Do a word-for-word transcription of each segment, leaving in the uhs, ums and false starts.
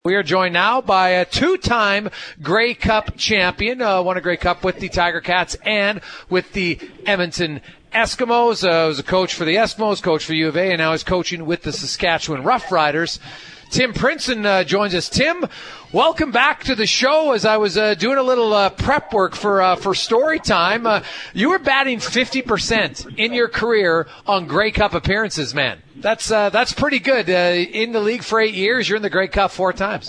We are joined now by a two-time Grey Cup champion, uh, won a Grey Cup with the Tiger Cats and with the Edmonton Eskimos. Uh, was a coach for the Eskimos, coach for U of A, and now is coaching with the Saskatchewan Roughriders. Tim Princeton uh, joins us. Tim, welcome back to the show. As I was uh, doing a little uh, prep work for uh, for story time, uh, you were batting fifty percent in your career on Grey Cup appearances, man. That's uh, that's pretty good. Uh, in the league for eight years, you're in the Grey Cup four times.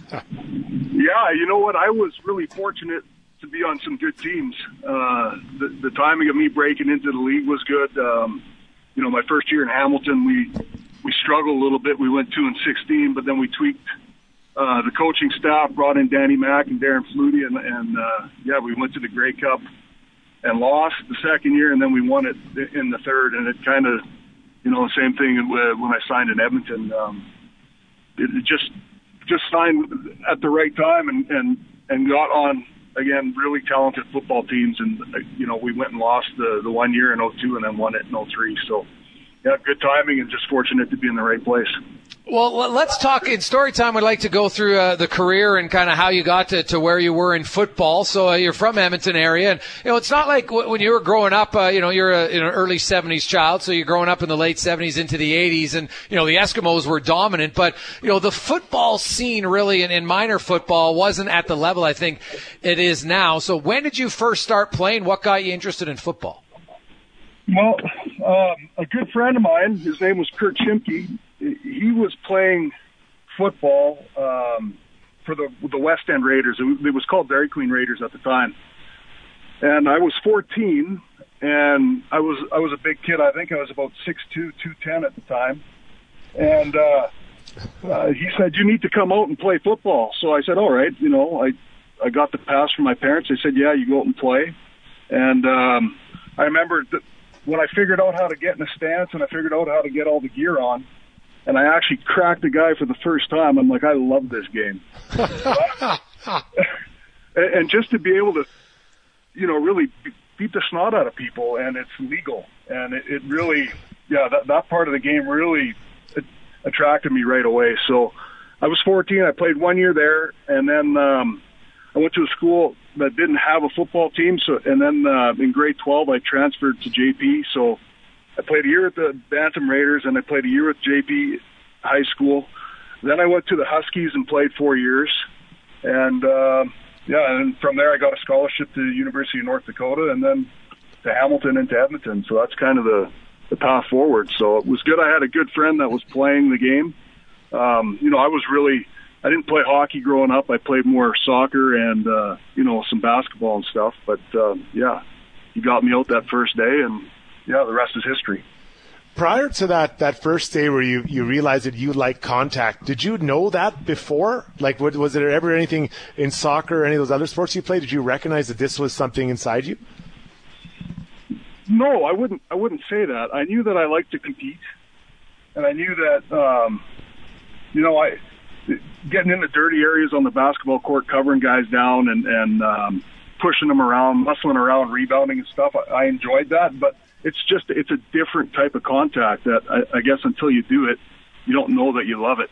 Yeah, you know what? I was really fortunate to be on some good teams. Uh, the, the timing of me breaking into the league was good. Um, you know, my first year in Hamilton, we we struggled a little bit. We went two and sixteen, but then we tweaked uh, the coaching staff, brought in Danny Mack and Darren Flutie, and, and uh, yeah, we went to the Grey Cup and lost the second year, and then we won it in the third, and it kind of, you know, the same thing when I signed in Edmonton. Um, it just just signed at the right time and, and, and got on, again, really talented football teams. And, you know, we went and lost the, the one year in oh two and then won it in oh three. So, yeah, good timing and just fortunate to be in the right place. Well, let's talk in story time. We'd like to go through uh, the career and kind of how you got to, to where you were in football. So uh, you're from Edmonton area, and you know it's not like w- when you were growing up. Uh, you know, you're a, an early seventies child, so you're growing up in the late seventies into the eighties, and you know the Eskimos were dominant. But you know the football scene really in, in minor football wasn't at the level I think it is now. So when did you first start playing? What got you interested in football? Well, um, a good friend of mine, his name was Kurt Schimke. He was playing football um, for the the West End Raiders. It was called Dairy Queen Raiders at the time. And I was fourteen, and I was I was a big kid. I think I was about six two, two ten at the time. And uh, uh, he said, "You need to come out and play football." So I said, "All right." You know, I I got the pass from my parents. They said, "Yeah, you go out and play." And um, I remember that when I figured out how to get in a stance and I figured out how to get all the gear on, and I actually cracked a guy for the first time, I'm like, I love this game. And just to be able to, you know, really beat the snot out of people, and it's legal. And it, it really, yeah, that, that part of the game really attracted me right away. So I was fourteen. I played one year there, and then um, I went to a school that didn't have a football team. So, and then uh, in grade twelve, I transferred to J P. So I played a year at the Bantam Raiders, and I played a year with J P High School. Then I went to the Huskies and played four years. And, uh, yeah, and from there I got a scholarship to the University of North Dakota and then to Hamilton and to Edmonton. So that's kind of the, the path forward. So it was good. I had a good friend that was playing the game. Um, you know, I was really – I didn't play hockey growing up. I played more soccer and, uh, you know, some basketball and stuff. But, uh, yeah, he got me out that first day, and, yeah, the rest is history. Prior to that, that first day where you, you realized that you liked contact, did you know that before? Like, was, was there ever anything in soccer or any of those other sports you played? Did you recognize that this was something inside you? No, I wouldn't. I wouldn't say that. I knew that I liked to compete, and I knew that, um, you know, I getting in the dirty areas on the basketball court, covering guys down, and and um, pushing them around, muscling around, rebounding and stuff. I, I enjoyed that, but it's just, it's a different type of contact that I, I guess until you do it, you don't know that you love it.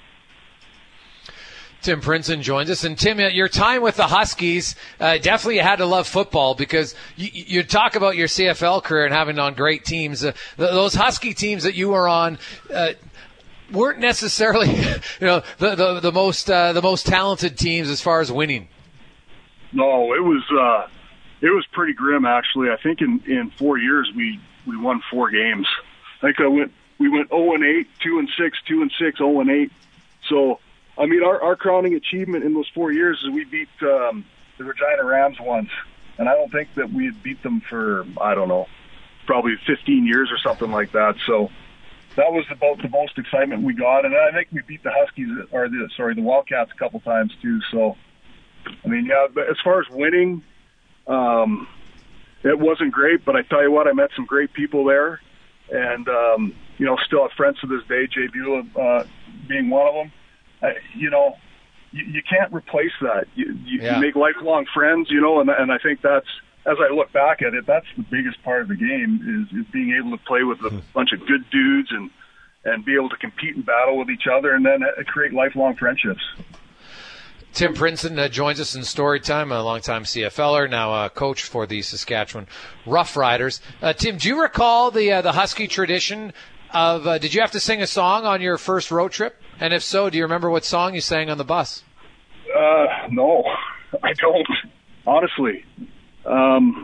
Tim Princeton joins us. And Tim, your time with the Huskies, uh, definitely had to love football because you, you talk about your C F L career and having on great teams. Uh, those Husky teams that you were on, uh, weren't necessarily, you know, the, the, the most, uh, the most talented teams as far as winning. No, it was, uh, It was pretty grim, actually. I think in, in four years we, we won four games. I think I went we went zero and eight, two and six, two and six, zero and eight. So, I mean, our, our crowning achievement in those four years is we beat um, the Regina Rams once, and I don't think that we had beat them for I don't know, probably fifteen years or something like that. So that was about the most excitement we got, and I think we beat the Huskies or the sorry the Wildcats a couple times too. So, I mean, yeah, but as far as winning. Um, it wasn't great, but I tell you what, I met some great people there, and um, you know, still have friends to this day. Jay Beulah uh, being one of them. Uh, you know, you, you can't replace that. You, you, yeah. you make lifelong friends, you know, and and I think that's, as I look back at it, that's the biggest part of the game is, is being able to play with a bunch of good dudes and and be able to compete and battle with each other, and then uh, create lifelong friendships. Tim Princeton uh, joins us in Storytime, a longtime C F L er, now a coach for the Saskatchewan Roughriders. Uh, Tim, do you recall the uh, the Husky tradition of, uh, did you have to sing a song on your first road trip? And if so, do you remember what song you sang on the bus? Uh, no, I don't, honestly. Um,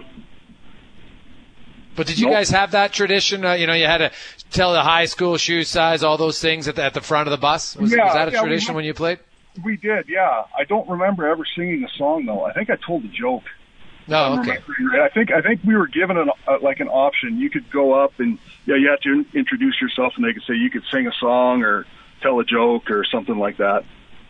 but did you nope. guys have that tradition? Uh, you know, you had to tell the high school shoe size, all those things at the, at the front of the bus? Was, yeah, was that a yeah, tradition we, when you played? We did, yeah. I don't remember ever singing a song, though. I think I told a joke. No, okay. I think I think we were given an, uh, like an option. You could go up and yeah, you had to in- introduce yourself, and they could say you could sing a song or tell a joke or something like that.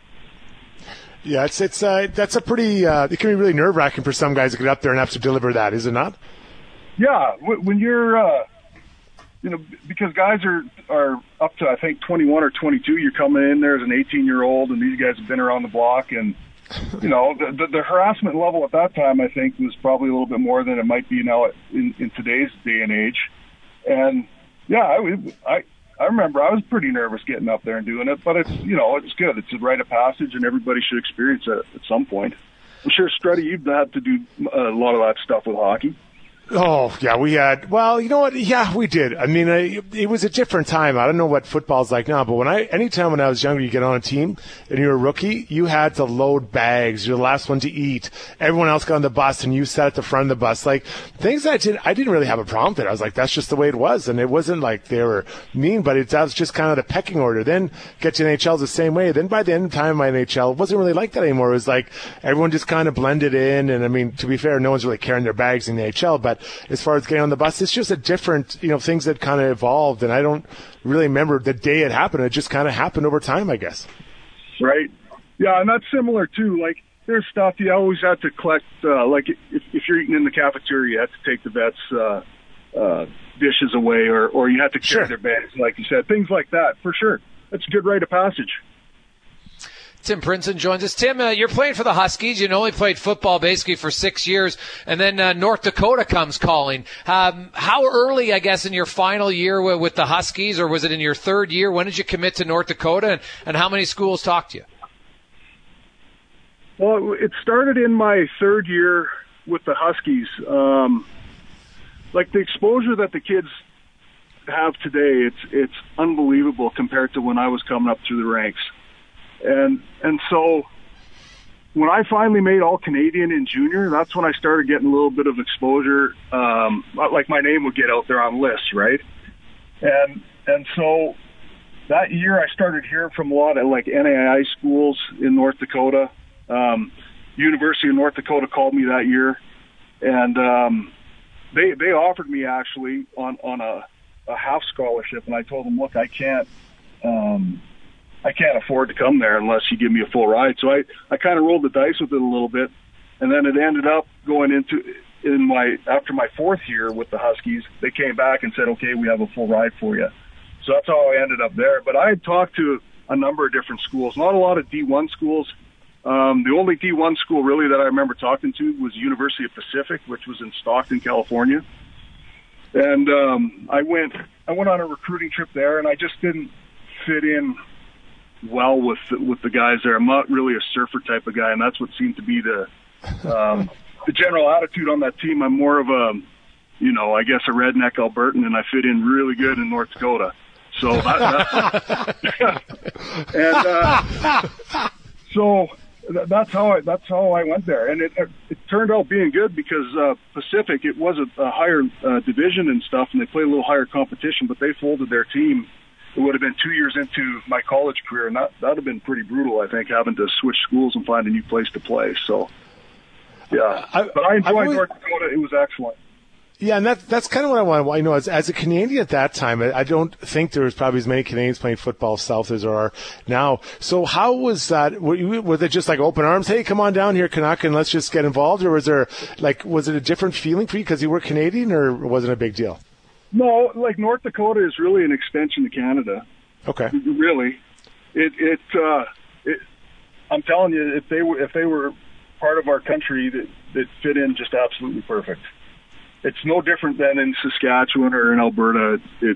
Yeah, it's it's uh, that's a pretty. Uh, it can be really nerve wracking for some guys to get up there and have to deliver that, is it not? Yeah, when you're, uh, you know, because guys are are up to I think twenty-one or twenty-two. You're coming in there as an eighteen year old, and these guys have been around the block and. You know, the, the, the harassment level at that time, I think, was probably a little bit more than it might be now in, in today's day and age. And, yeah, I, I I remember I was pretty nervous getting up there and doing it. But, it's you know, it's good. It's a rite of passage, and everybody should experience it at some point. I'm sure, Strutty, you've had to do a lot of that stuff with hockey. Oh, yeah, we had, well, you know what? Yeah, we did. I mean, I, it was a different time. I don't know what football's like now, but when I, anytime when I was younger, you get on a team and you're a rookie, you had to load bags. You're the last one to eat. Everyone else got on the bus and you sat at the front of the bus. Like, things that I did, I didn't really have a problem with it. I was like, that's just the way it was. And it wasn't like they were mean, but it, that was just kind of the pecking order. Then get to N H L the same way. Then by the end of time of my N H L, it wasn't really like that anymore. It was like everyone just kind of blended in. And I mean, to be fair, no one's really carrying their bags in the N H L, but as far as getting on the bus, it's just a different, you know, things that kind of evolved, and I don't really remember the day it happened. It just kind of happened over time, I guess. Right. Yeah, and that's similar, too. Like, there's stuff you always have to collect, uh, like, if, if you're eating in the cafeteria, you have to take the vets' uh, uh, dishes away, or, or you have to carry Sure. their bags, like you said. Things like that, for sure. That's a good rite of passage. Tim Princeton joins us. Tim, uh, you're playing for the Huskies. You only played football basically for six years, and then uh, North Dakota comes calling. Um, how early, I guess, in your final year with, with the Huskies, or was it in your third year? When did you commit to North Dakota, and, and how many schools talked to you? Well, it started in my third year with the Huskies. Um, like, the exposure that the kids have today, it's it's unbelievable compared to when I was coming up through the ranks. And and so when I finally made All-Canadian in junior, that's when I started getting a little bit of exposure. Um, like my name would get out there on lists, right? And and so that year I started hearing from a lot of like N A I A schools in North Dakota. Um, University of North Dakota called me that year, and um, they they offered me actually on on a, a half scholarship, and I told them, look, I can't. Um, I can't afford to come there unless you give me a full ride. So I, I kind of rolled the dice with it a little bit. And then it ended up going into, in my, after my fourth year with the Huskies, they came back and said, okay, we have a full ride for you. So that's how I ended up there. But I had talked to a number of different schools, not a lot of D one schools. Um, the only D one school really that I remember talking to was University of Pacific, which was in Stockton, California. And, um, I went, I went on a recruiting trip there, and I just didn't fit in well with with the guys there. I'm not really a surfer type of guy, and that's what seemed to be the um, the general attitude on that team. I'm more of a, you know, I guess a redneck Albertan, and I fit in really good in North Dakota. So that, that and uh, so that's how I that's how I went there, and it it turned out being good because uh, Pacific, it was a, a higher uh, division and stuff, and they played a little higher competition, but they folded their team. It would have been two years into my college career, and that that would have been pretty brutal, I think, having to switch schools and find a new place to play. So, yeah. I, but I enjoyed really, North Dakota. It was excellent. Yeah, and that, that's kind of what I want. I know as, as a Canadian at that time, I, I don't think there was probably as many Canadians playing football south as there are now. So how was that? Were you, was it just like open arms? Hey, come on down here, Canuck, and let's just get involved? Or was there, like, was it a different feeling for you because you were Canadian, or was it a big deal? No, like North Dakota is really an extension to Canada. Okay. Really, it it, uh, it I'm telling you, if they were if they were part of our country, that that fit in just absolutely perfect. It's no different than in Saskatchewan or in Alberta. It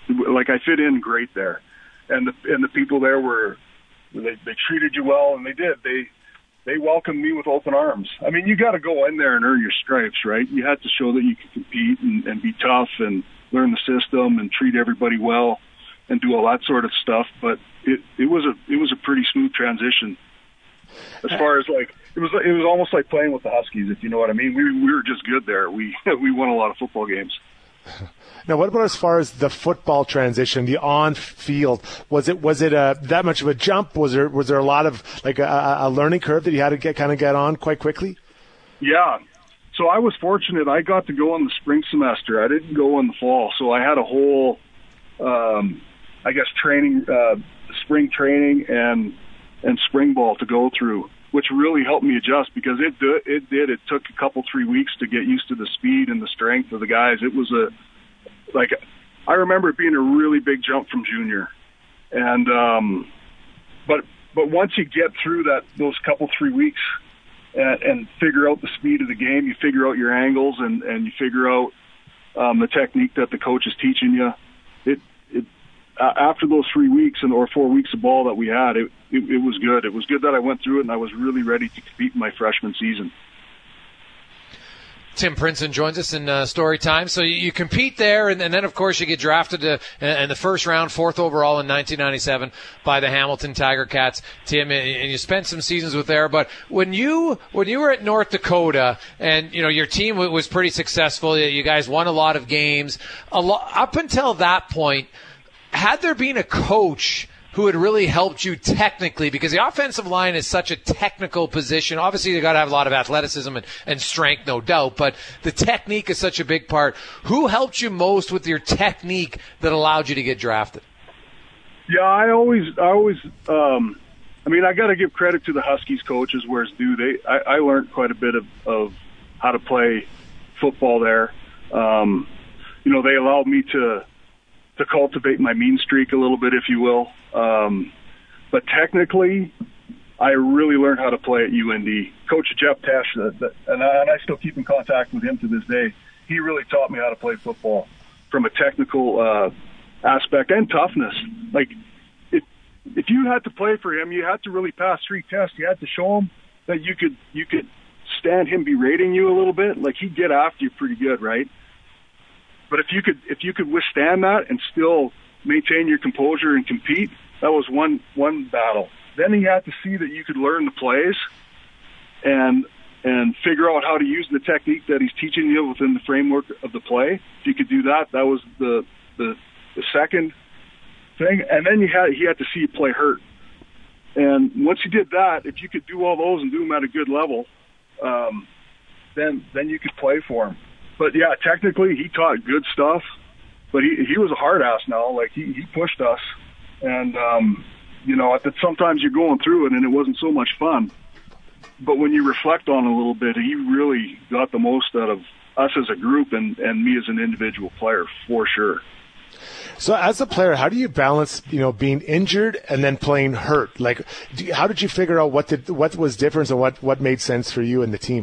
like I fit in great there, and the and the people there were they, they treated you well, and they did they they welcomed me with open arms. I mean, you got to go in there and earn your stripes, right? You had to show that you could compete and, and be tough and learn the system and treat everybody well and do all that sort of stuff. But it it was a it was a pretty smooth transition. As far as like it was, it was almost like playing with the Huskies, if you know what I mean. We we were just good there. We we won a lot of football games. Now, what about as far as the football transition, the on-field? Was it was it a, that much of a jump? Was there was there a lot of like a, a learning curve that you had to get kind of get on quite quickly? Yeah. So I was fortunate. I got to go in the spring semester. I didn't go in the fall, so I had a whole, um, I guess, training, uh, spring training and. and spring ball to go through, which really helped me adjust because it did, it did. It took a couple, three weeks to get used to the speed and the strength of the guys. It was a, like, I remember it being a really big jump from junior. And, um, but, but once you get through that, those couple, three weeks and, and figure out the speed of the game, you figure out your angles and, and you figure out, um, the technique that the coach is teaching you. It, it, Uh, after those three weeks and or four weeks of ball that we had, it, it it was good. It was good that I went through it, and I was really ready to compete in my freshman season. Tim Princeton joins us in uh, story time. So you, you compete there, and, and then, of course, you get drafted to, in, in the first round, fourth overall in nineteen ninety-seven by the Hamilton Tiger Cats, Tim, and, and you spent some seasons with there. But when you when you were at North Dakota, and you know your team w- was pretty successful, you guys won a lot of games. A lo- up until that point, had there been a coach who had really helped you technically, because the offensive line is such a technical position. Obviously, you got to have a lot of athleticism and, and strength, no doubt, but the technique is such a big part. Who helped you most with your technique that allowed you to get drafted? Yeah, I always, I always, um, I mean, I got to give credit to the Huskies coaches where it's due. They, I, I learned quite a bit of, of how to play football there. Um, you know, they allowed me to, to cultivate my mean streak a little bit, if you will. Um, but technically, I really learned how to play at U N D. Coach Jeff Tesh, uh, the, and, I, and I still keep in contact with him to this day, he really taught me how to play football from a technical uh, aspect and toughness. Like, if, if you had to play for him, you had to really pass three tests. You had to show him that you could you could stand him berating you a little bit. Like, he'd get after you pretty good, right? But if you could if you could withstand that and still maintain your composure and compete, that was one one battle. Then he had to see that you could learn the plays and and figure out how to use the technique that he's teaching you within the framework of the play. If you could do that, that was the the, the second thing. And then you had he had to see you play hurt. And once you did that, if you could do all those and do them at a good level, um, then then you could play for him. But yeah, technically he taught good stuff, but he he was a hard ass now. Like he, he pushed us, and um, you know, that sometimes you're going through it and it wasn't so much fun. But when you reflect on it a little bit, he really got the most out of us as a group and, and me as an individual player for sure. So as a player, how do you balance, you know, being injured and then playing hurt? Like, do you, how did you figure out what did what was different and what, what made sense for you and the team?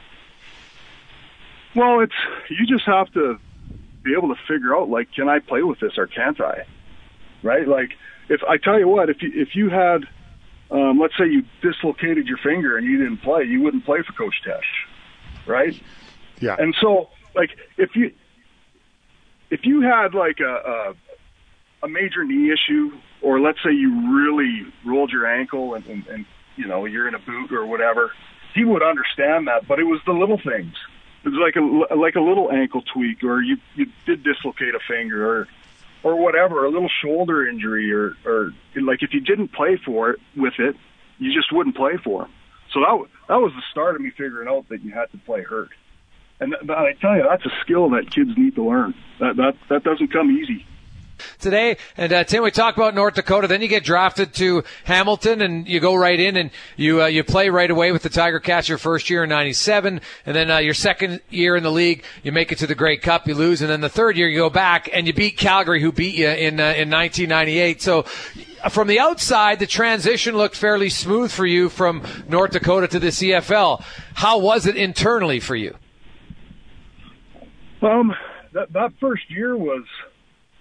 Well, it's you just have to be able to figure out, like, can I play with this or can't I? Right? Like, if I tell you what, if you if you had, um, let's say you dislocated your finger and you didn't play, you wouldn't play for Coach Tesh, right? Yeah. And so, like, if you if you had like a a, a major knee issue, or let's say you really rolled your ankle and, and, and you know you're in a boot or whatever, he would understand that. But it was the little things. It was like a like a little ankle tweak, or you you did dislocate a finger, or or whatever, a little shoulder injury, or or like if you didn't play for it with it, you just wouldn't play for him. So that that was the start of me figuring out that you had to play hurt. And th- I tell you, that's a skill that kids need to learn. That that that doesn't come easy. Today, and uh, Tim, we talk about North Dakota. Then you get drafted to Hamilton, and you go right in, and you uh, you play right away with the Tiger Cats your first year in ninety-seven, and then uh, your second year in the league, you make it to the Grey Cup, you lose, and then the third year you go back and you beat Calgary, who beat you in uh, in nineteen ninety-eight. So, from the outside, the transition looked fairly smooth for you from North Dakota to the C F L. How was it internally for you? Um, that that first year was.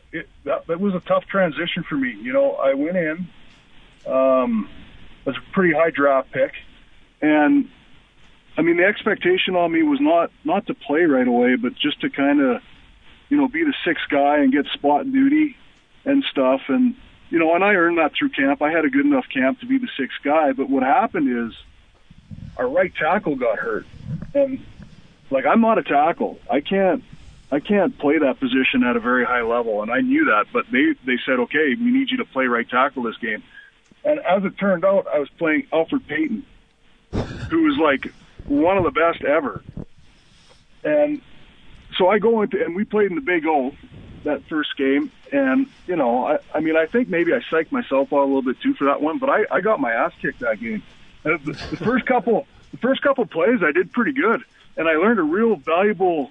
it, that, that was a tough transition for me. You know, I went in, um, as a pretty high draft pick, and I mean, the expectation on me was not, not to play right away, but just to kind of, you know, be the sixth guy and get spot duty and stuff. And, you know, and I earned that through camp. I had a good enough camp to be the sixth guy. But what happened is our right tackle got hurt. And, like, I'm not a tackle. I can't, I can't play that position at a very high level. And I knew that. But they, they said, okay, we need you to play right tackle this game. And as it turned out, I was playing Alfred Payton, who was, like, one of the best ever. And so I go into, and we played in the Big O that first game. And, you know, I, I mean, I think maybe I psyched myself out a little bit too for that one, but I, I got my ass kicked that game. And the, the first couple, the first couple plays I did pretty good. And I learned a real valuable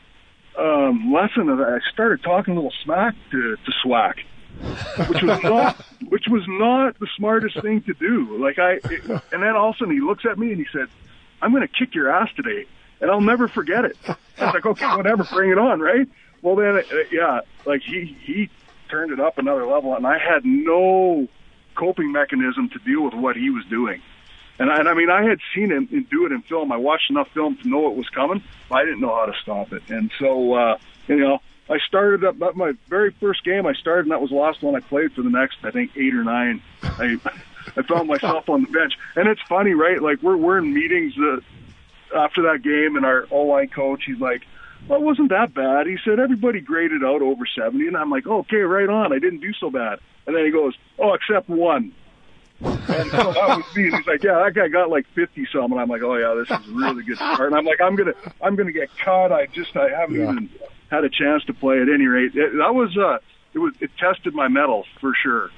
um, lesson of that. I started talking a little smack to, to Swack, which was not, which was not the smartest thing to do. Like I, it, and then all of a sudden he looks at me and he said, I'm going to kick your ass today, and I'll never forget it. I was like, okay, whatever, bring it on, right? Well, then, uh, yeah, like he, he turned it up another level, and I had no coping mechanism to deal with what he was doing. And I, and I mean, I had seen him do it in film. I watched enough film to know it was coming, but I didn't know how to stop it. And so, uh, you know, I started up, that my very first game I started, and that was the last one I played for the next, I think, eight or nine. I I found myself on the bench. And it's funny, right? Like, we're, we're in meetings uh, after that game, and our O-line coach, he's like, well, it wasn't that bad. He said, everybody graded out over seventy. And I'm like, oh, okay, right on. I didn't do so bad. And then he goes, oh, except one. And so that was me. And he's like, yeah, that guy got like fifty-some. And I'm like, oh, yeah, this is a really good start. And I'm like, I'm going to I'm gonna get cut. I just I haven't yeah. even had a chance to play at any rate. It, that was, uh, it was, it tested my mettle for sure.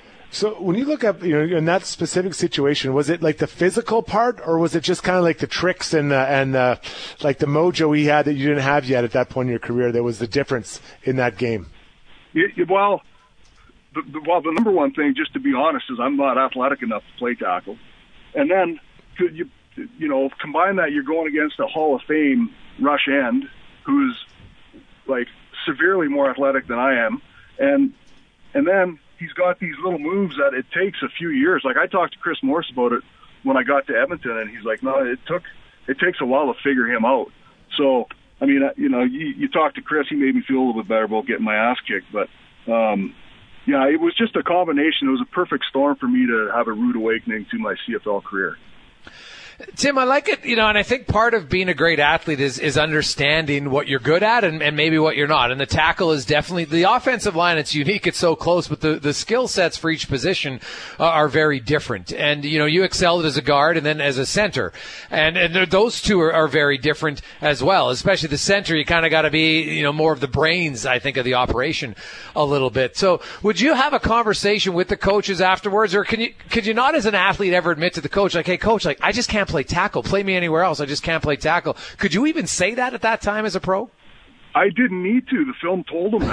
So when you look up, you know, in that specific situation, was it like the physical part, or was it just kind of like the tricks and uh, and uh, like the mojo he had that you didn't have yet at that point in your career that was the difference in that game? Yeah, well, the, the, well, the number one thing, just to be honest, is I'm not athletic enough to play tackle. And then, could you, you know, combine that, you're going against a Hall of Fame rush end who's like severely more athletic than I am, and and then he's got these little moves that it takes a few years. Like, I talked to Chris Morse about it when I got to Edmonton, and he's like, no, it took, it takes a while to figure him out. So, I mean, you know, you, you talk to Chris, he made me feel a little bit better about getting my ass kicked. But, um, yeah, it was just a combination. It was a perfect storm for me to have a rude awakening to my C F L career. Tim, I like it, you know, and I think part of being a great athlete is, is understanding what you're good at and, and maybe what you're not. And the tackle is definitely, the offensive line, it's unique, it's so close, but the, the skill sets for each position uh, are very different. And, you know, you excelled as a guard and then as a center. And, and those two are, are very different as well, especially the center. You kind of got to be, you know, more of the brains, I think, of the operation a little bit. So would you have a conversation with the coaches afterwards, or can you, could you not as an athlete ever admit to the coach, like, hey, coach, like, I just can't play tackle. Play me anywhere else. I just can't play tackle. Could you even say that at that time as a pro? I didn't need to. The film told them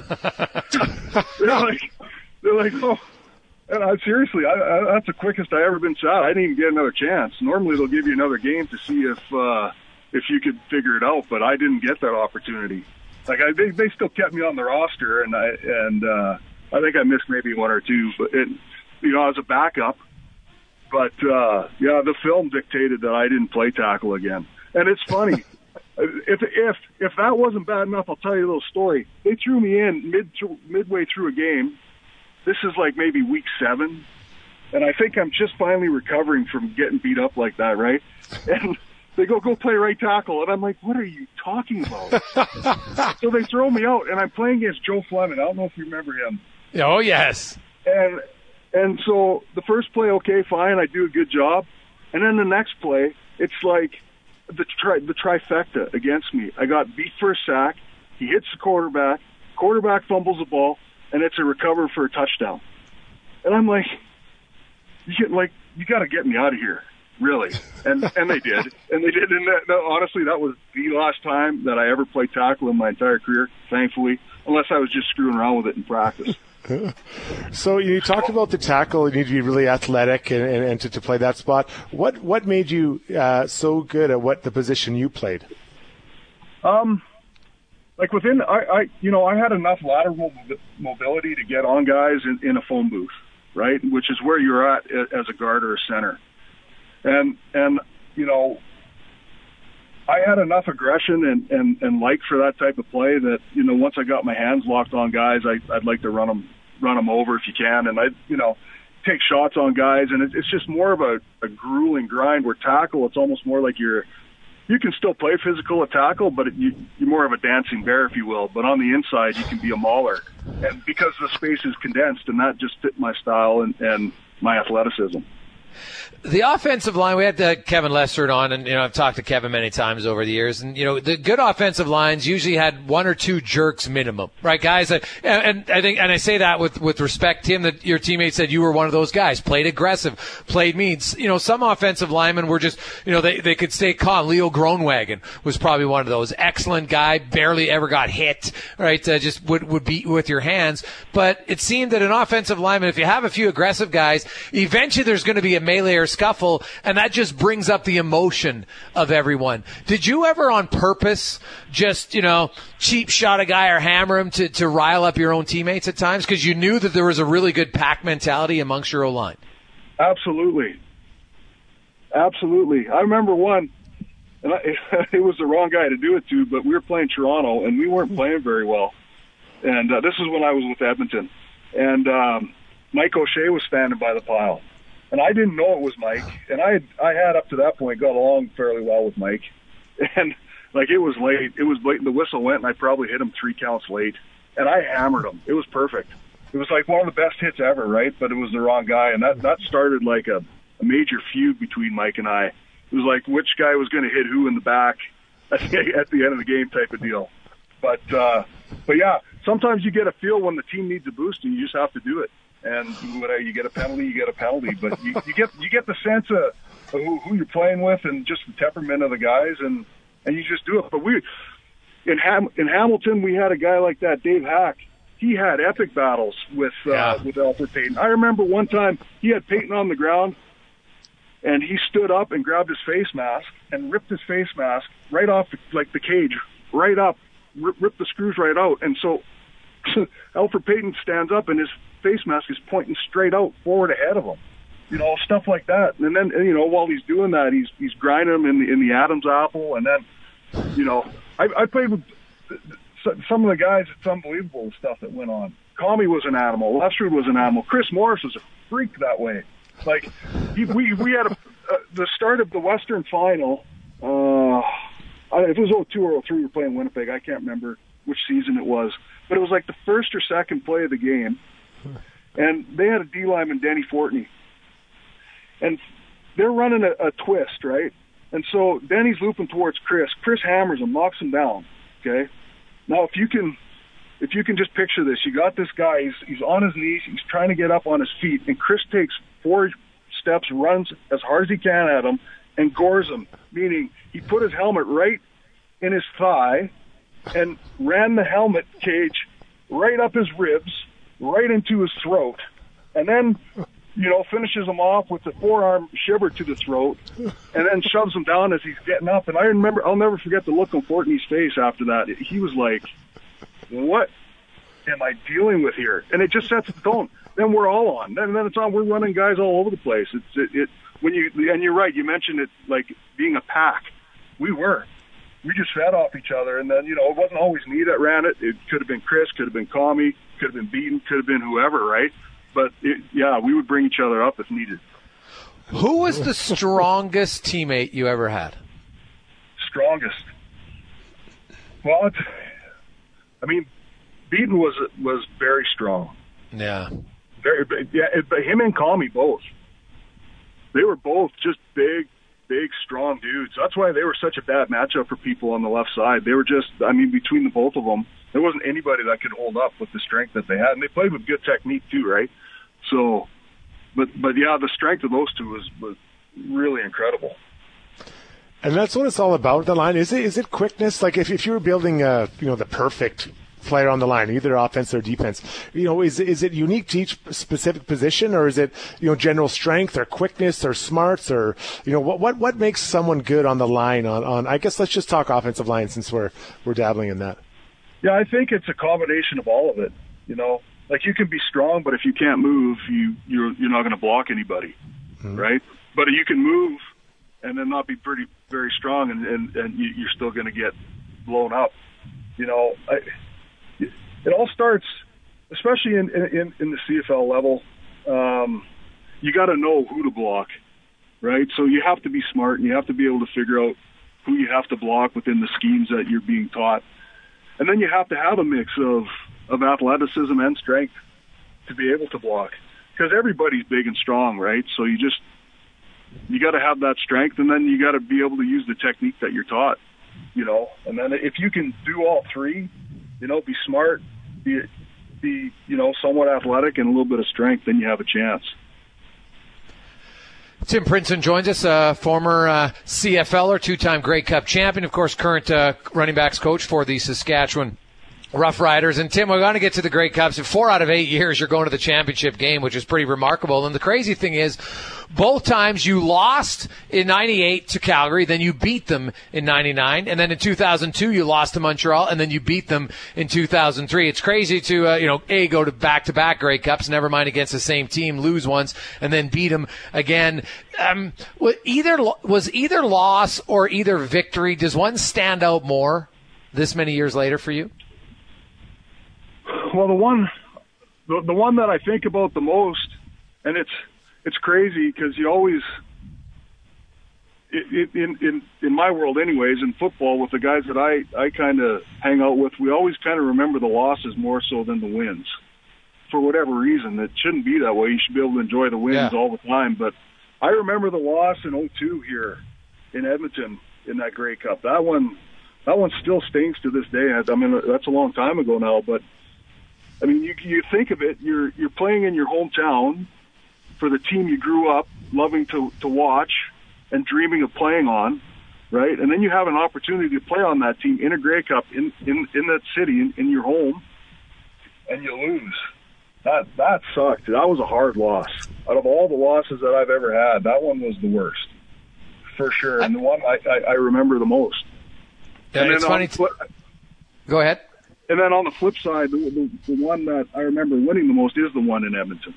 that. they're like, they're like, oh, and I, seriously, I, I, that's the quickest I ever been shot. I didn't even get another chance. Normally, they'll give you another game to see if uh, if you could figure it out, but I didn't get that opportunity. Like, I, they they still kept me on the roster, and I and uh, I think I missed maybe one or two, but it, you know, as a backup. But, uh, yeah, the film dictated that I didn't play tackle again. And it's funny. if if if that wasn't bad enough, I'll tell you a little story. They threw me in mid midway through a game. This is like maybe week seven. And I think I'm just finally recovering from getting beat up like that, right? And they go, go play right tackle. And I'm like, what are you talking about? So they throw me out, and I'm playing against Joe Fleming. I don't know if you remember him. Oh, yes. And... And so the first play, okay, fine, I do a good job. And then the next play, it's like the tri- the trifecta against me. I got beat for a sack. He hits the quarterback. Quarterback fumbles the ball, and it's a recover for a touchdown. And I'm like, you get like you got to get me out of here, really. And and they did, and they did. And that, that, honestly, that was the last time that I ever played tackle in my entire career, thankfully, unless I was just screwing around with it in practice. So you talked about the tackle. You need to be really athletic and, and, and to, to play that spot. What what made you uh, so good at what the position you played? Um, like within, I, I, you know, I had enough lateral mobility to get on guys in, in a phone booth, right? Which is where you're at as a guard or a center. And, and, you know, I had enough aggression and, and, and like for that type of play that, you know, once I got my hands locked on guys, I, I'd like to run them, run them over if you can. And I, you know, take shots on guys. And it, it's just more of a, a grueling grind where tackle, it's almost more like you're, you can still play physical at tackle, but it, you, you're more of a dancing bear, if you will. But on the inside, you can be a mauler. And because the space is condensed, and that just fit my style and, and my athleticism. The offensive line, we had uh, Kevin Lessard on, and you know I've talked to Kevin many times over the years, and you know the good offensive lines usually had one or two jerks minimum, right, guys? And, and I think, and I say that with with respect, Tim, that your teammate said you were one of those guys, played aggressive, played mean. You know, some offensive linemen were just, you know, they they could stay calm. Leo Groenwagen was probably one of those. Excellent guy, barely ever got hit, right? Uh, just would would beat you with your hands. But it seemed that an offensive lineman, if you have a few aggressive guys, eventually there's going to be a melee or scuffle, and that just brings up the emotion of everyone. Did you ever on purpose just, you know, cheap shot a guy or hammer him to, to rile up your own teammates at times because you knew that there was a really good pack mentality amongst your O-line? Absolutely. Absolutely. I remember one, and I, it was the wrong guy to do it to, but we were playing Toronto, and we weren't playing very well. And uh, this is when I was with Edmonton. And um, Mike O'Shea was standing by the pile. And I didn't know it was Mike. And I had, I had up to that point got along fairly well with Mike. And, like, it was late. It was late, and the whistle went, and I probably hit him three counts late. And I hammered him. It was perfect. It was, like, one of the best hits ever, right? But it was the wrong guy. And that, that started, like, a, a major feud between Mike and I. It was like which guy was going to hit who in the back at the, at the end of the game type of deal. But, uh, but yeah, sometimes you get a feel when the team needs a boost, and you just have to do it. And whatever, you get a penalty, you get a penalty. But you, you get you get the sense of, of who, who you're playing with and just the temperament of the guys, and, and you just do it. But we in Ham, in Hamilton, we had a guy like that, Dave Hack. He had epic battles with uh, yeah. with Alfred Payton. I remember one time he had Payton on the ground, and he stood up and grabbed his face mask and ripped his face mask right off the, like the cage, right up, rip, ripped the screws right out. And so Alfred Payton stands up, and his face mask is pointing straight out forward ahead of him, you know, stuff like that. And then, you know, while he's doing that, he's he's grinding him in the in the Adam's apple. And then, you know, I, I played with some of the guys. It's unbelievable the stuff that went on. Comey was an animal. Lessard was an animal. Chris Morris was a freak that way. Like he, we we had a, uh, the start of the Western Final. Uh, if it was oh two or oh three, we were playing Winnipeg. I can't remember which season it was, but it was like the first or second play of the game. And they had a D lineman, Denny Fortney, and they're running a, a twist, right? And so Denny's looping towards Chris. Chris hammers him, knocks him down. Okay. Now, if you can, if you can just picture this, you got this guy. He's he's on his knees. He's trying to get up on his feet, and Chris takes four steps, runs as hard as he can at him, and gores him. Meaning, he put his helmet right in his thigh, and ran the helmet cage right up his ribs, right into his throat, and then, you know, finishes him off with the forearm shiver to the throat, and then shoves him down as he's getting up. And I remember, I'll never forget the look on Fortney's face after that. He was like, what am I dealing with here? And it just sets the tone. Then we're all on. Then, then it's on. We're running guys all over the place. It's it, it when you and you're right. You mentioned it like being a pack. We were. We just fed off each other, and then, you know, it wasn't always me that ran it. It could have been Chris, could have been Comey, could have been Beaton, could have been whoever, right? But, it, yeah, we would bring each other up if needed. Who was the strongest teammate you ever had? Strongest? Well, it's, I mean, Beaton was was very strong. Yeah. Very, yeah, it, him and Comey both. They were both just big, big, strong dudes. That's why they were such a bad matchup for people on the left side. They were just, I mean, between the both of them, there wasn't anybody that could hold up with the strength that they had. And they played with good technique too, right? So, but, but yeah, the strength of those two was, was really incredible. And that's what it's all about, the line. Is it, is it quickness? Like if, if you were building, uh, you know, the perfect player on the line, either offense or defense, you know, is is it unique to each specific position, or is it, you know, general strength or quickness or smarts, or, you know, what what what makes someone good on the line? On, on I guess let's just talk offensive line since we're we're dabbling in that. Yeah, I think it's a combination of all of it. You know, like you can be strong, but if you can't move, you you're you're not going to block anybody, mm-hmm. right? But you can move and then not be pretty very strong, and and, and you, you're still going to get blown up. You know, I, it all starts, especially in in, in the C F L level. Um, you got to know who to block, right? So you have to be smart, and you have to be able to figure out who you have to block within the schemes that you're being taught. And then you have to have a mix of, of athleticism and strength to be able to block, because everybody's big and strong, right? So you just, you got to have that strength, and then you got to be able to use the technique that you're taught, you know. And then if you can do all three, you know, be smart, be, be you know, somewhat athletic and a little bit of strength, then you have a chance. Tim Princeton joins us, uh, former uh, C F L er, two-time Grey Cup champion, of course, current uh, running backs coach for the Saskatchewan Roughriders. And Tim, we're going to get to the Grey Cups. In four out of eight years, you're going to the championship game, which is pretty remarkable. And the crazy thing is, both times you lost in ninety-eight to Calgary, then you beat them in ninety-nine, and then in two thousand two you lost to Montreal, and then you beat them in two thousand three. It's crazy to, uh, you know, A, go to back-to-back Grey Cups, never mind against the same team, lose once, and then beat them again. Um, was either, was either loss or either victory, does one stand out more this many years later for you? Well, the one, the, the one that I think about the most, and it's it's crazy because you always, it, it, in in in my world, anyways, in football, with the guys that I I kind of hang out with, we always kind of remember the losses more so than the wins, for whatever reason. It shouldn't be that way. You should be able to enjoy the wins yeah. all the time. But I remember the loss in oh two here in Edmonton in that Grey Cup. That one, that one still stings to this day. I mean, that's a long time ago now, but. I mean, you you think of it, you're you're playing in your hometown for the team you grew up loving to, to watch and dreaming of playing on, right? And then you have an opportunity to play on that team in a Grey Cup in, in, in that city, in, in your home, and you lose. That that sucked. That was a hard loss. Out of all the losses that I've ever had, that one was the worst, for sure, and the one I, I, I remember the most. Yeah, and it's funny. T- Go ahead. And then on the flip side, the, the, the one that I remember winning the most is the one in Edmonton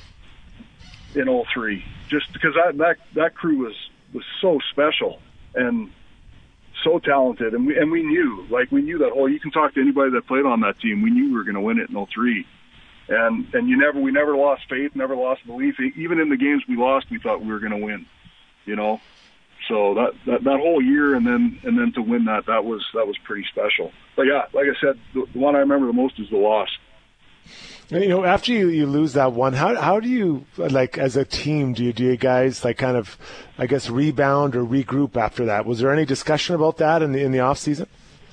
in oh three. Just because that, that, that crew was, was so special and so talented. And we, and we knew, like we knew that, oh, you can talk to anybody that played on that team. We knew we were going to win it in oh three. And, and you never, we never lost faith, never lost belief. Even in the games we lost, we thought we were going to win, you know? So that, that that whole year, and then and then to win that, that was that was pretty special. But yeah, like I said, the, the one I remember the most is the loss. And, you know, after you, you lose that one, how how do you, like, as a team, do you do you guys like kind of, I guess, rebound or regroup after that? Was there any discussion about that in the in the off season?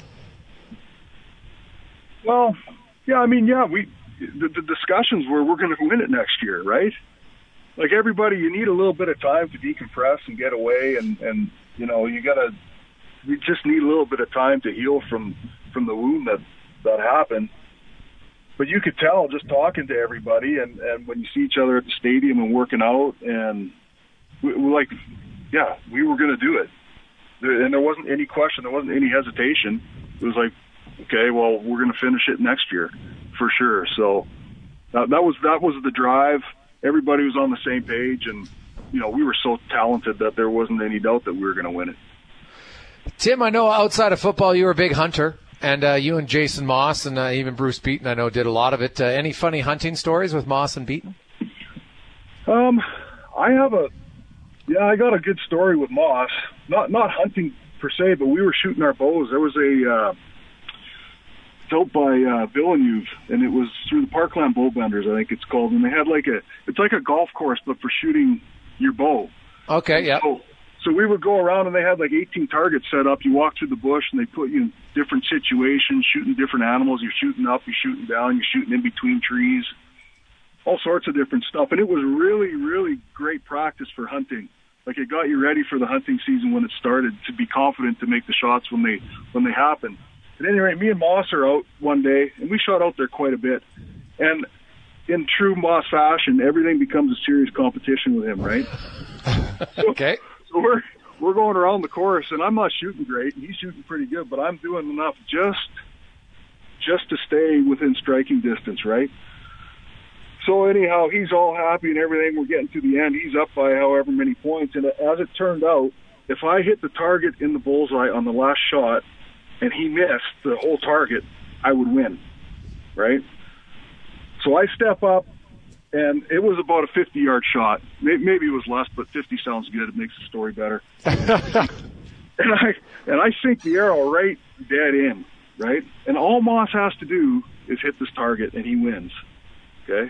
Well, yeah, I mean, yeah, we the, the discussions were we're going to win it next year, right? Like everybody, you need a little bit of time to decompress and get away, and, and you know, you gotta, you just need a little bit of time to heal from, from the wound that, that happened. But you could tell just talking to everybody, and, and when you see each other at the stadium and working out, and we, we're like, yeah, we were gonna do it. And there wasn't any question, there wasn't any hesitation. It was like, okay, well, we're gonna finish it next year, for sure. So that, that was that was the drive. Everybody was on the same page, and, you know, we were so talented that there wasn't any doubt that we were going to win it. Tim, I know outside of football you were a big hunter, and uh, you and Jason Moss and uh, even Bruce Beaton, I know, did a lot of it. Uh, any funny hunting stories with Moss and Beaton? Um, I have a, yeah, I got a good story with Moss. Not not hunting per se, but we were shooting our bows. There was a, uh, out by uh, Villeneuve, and it was through the Parkland Bowbenders, I think it's called, and they had like a, it's like a golf course, but for shooting your bow. Okay, yeah. So, so we would go around, and they had like eighteen targets set up. You walk through the bush, and they put you in different situations, shooting different animals. You're shooting up, you're shooting down, you're shooting in between trees, all sorts of different stuff. And it was really, really great practice for hunting. Like, it got you ready for the hunting season when it started, to be confident to make the shots when they when they happen. At any rate, me and Moss are out one day, and we shot out there quite a bit. And in true Moss fashion, everything becomes a serious competition with him, right? Okay. So, so we're we're going around the course, and I'm not shooting great, and he's shooting pretty good, but I'm doing enough just just to stay within striking distance, right? So anyhow, he's all happy and everything. We're getting to the end. He's up by however many points. And as it turned out, if I hit the target in the bullseye on the last shot and he missed the whole target, I would win, right? So I step up, and it was about a fifty-yard shot. Maybe it was less, but fifty sounds good. It makes the story better. and I and I sink the arrow right dead in, right? And all Moss has to do is hit this target, and he wins, okay?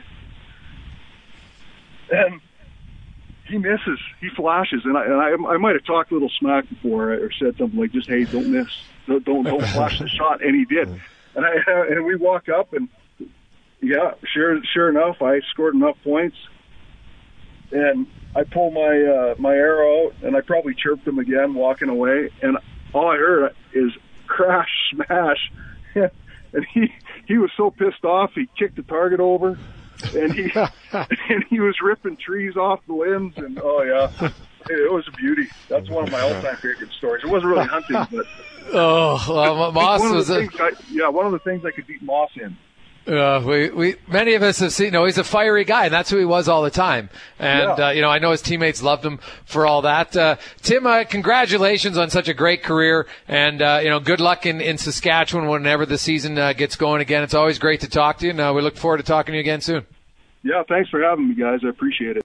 And he misses. He flashes, and I and I, I might have talked a little smack before or said something like, "Just hey, don't miss, don't don't, don't flash the shot," and he did. And I and we walk up, and yeah, sure sure enough, I scored enough points, and I pull my uh, my arrow out, and I probably chirped him again walking away, and all I heard is crash smash, and he he was so pissed off he kicked the target over. And he and he was ripping trees off the limbs, and oh yeah, it was a beauty. That's one of my all-time favorite stories. It wasn't really hunting, but oh, well, Moss one of was the a, things I, yeah, one of the things I could beat Moss in. Uh, we, we, many of us have seen, you know, he's a fiery guy, and that's who he was all the time. And, Yeah. uh, you know, I know his teammates loved him for all that. Uh, Tim, uh, congratulations on such a great career, and, uh, you know, good luck in, in Saskatchewan whenever the season uh, gets going again. It's always great to talk to you, and uh, we look forward to talking to you again soon. Yeah, thanks for having me, guys. I appreciate it.